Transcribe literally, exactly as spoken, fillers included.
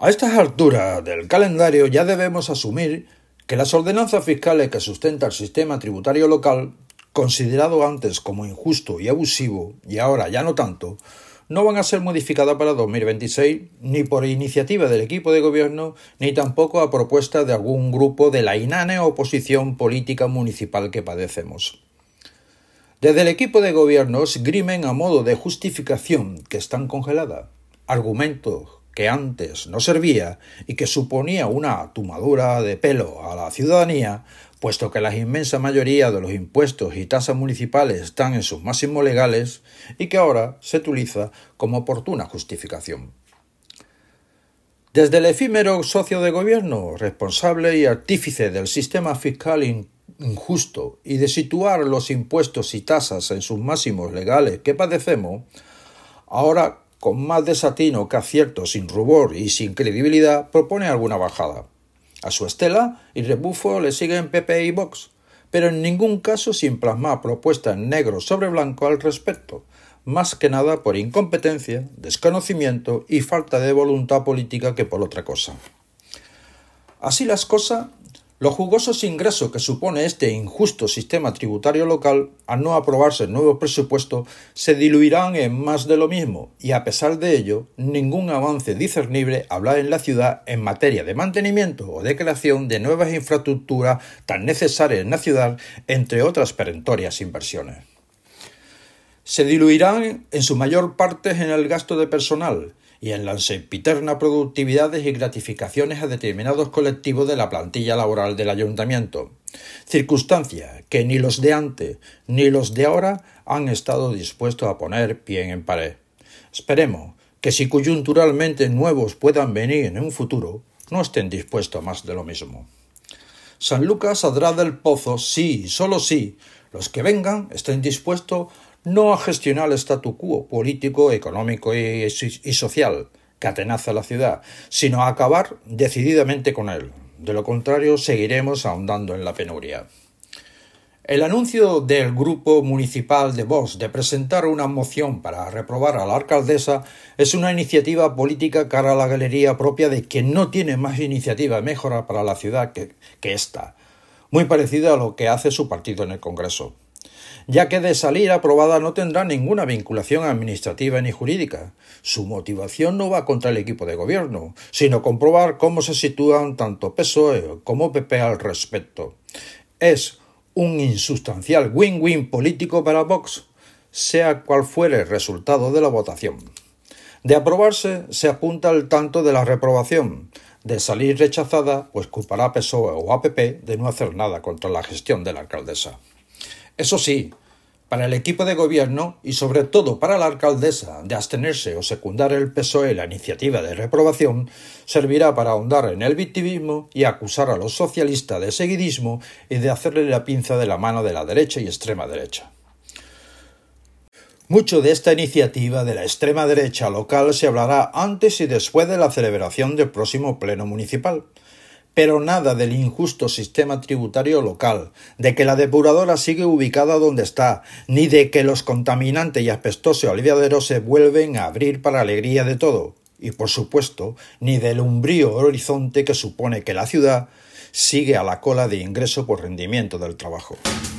A estas alturas del calendario ya debemos asumir que las ordenanzas fiscales que sustenta el sistema tributario local, considerado antes como injusto y abusivo, y ahora ya no tanto, no van a ser modificadas para dos mil veintiséis ni por iniciativa del equipo de gobierno ni tampoco a propuesta de algún grupo de la inane oposición política municipal que padecemos. Desde el equipo de gobierno esgrimen a modo de justificación que están congeladas argumentos que antes no servía y que suponía una tomadura de pelo a la ciudadanía, puesto que la inmensa mayoría de los impuestos y tasas municipales están en sus máximos legales y que ahora se utiliza como oportuna justificación. Desde el efímero socio de gobierno, responsable y artífice del sistema fiscal injusto y de situar los impuestos y tasas en sus máximos legales que padecemos, ahora con más desatino que acierto, sin rubor y sin credibilidad, propone alguna bajada. A su estela y rebufo le siguen P P y Vox, pero en ningún caso sin plasmar propuestas en negro sobre blanco al respecto, más que nada por incompetencia, desconocimiento y falta de voluntad política que por otra cosa. Así las cosas, los jugosos ingresos que supone este injusto sistema tributario local, al no aprobarse el nuevo presupuesto, se diluirán en más de lo mismo y, a pesar de ello, ningún avance discernible habrá en la ciudad en materia de mantenimiento o de creación de nuevas infraestructuras tan necesarias en la ciudad, entre otras perentorias inversiones. Se diluirán en su mayor parte en el gasto de personal y en las sempiternas productividades y gratificaciones a determinados colectivos de la plantilla laboral del ayuntamiento, circunstancia que ni los de antes ni los de ahora han estado dispuestos a poner pie en pared. Esperemos que si coyunturalmente nuevos puedan venir en un futuro, no estén dispuestos a más de lo mismo. San Lucas saldrá del pozo si, solo si, los que vengan estén dispuestos no a gestionar el statu quo político, económico y, y social que atenaza a la ciudad, sino a acabar decididamente con él. De lo contrario, seguiremos ahondando en la penuria. El anuncio del grupo municipal de Vox de presentar una moción para reprobar a la alcaldesa es una iniciativa política cara a la galería propia de quien no tiene más iniciativa de mejora para la ciudad que, que esta, muy parecida a lo que hace su partido en el Congreso, ya que de salir aprobada no tendrá ninguna vinculación administrativa ni jurídica. Su motivación no va contra el equipo de gobierno, sino comprobar cómo se sitúan tanto P S O E como P P al respecto. Es un insustancial win-win político para Vox, sea cual fuere el resultado de la votación. De aprobarse, se apunta al tanto de la reprobación. De salir rechazada, pues culpará a P S O E o a P P de no hacer nada contra la gestión de la alcaldesa. Eso sí, para el equipo de gobierno y sobre todo para la alcaldesa de abstenerse o secundar el P S O E la iniciativa de reprobación, servirá para ahondar en el victimismo y acusar a los socialistas de seguidismo y de hacerle la pinza de la mano de la derecha y extrema derecha. Mucho de esta iniciativa de la extrema derecha local se hablará antes y después de la celebración del próximo pleno municipal. Pero nada del injusto sistema tributario local, de que la depuradora sigue ubicada donde está, ni de que los contaminantes y apestosos aliviaderos se vuelven a abrir para alegría de todo, y por supuesto, ni del umbrío horizonte que supone que la ciudad sigue a la cola de ingreso por rendimiento del trabajo.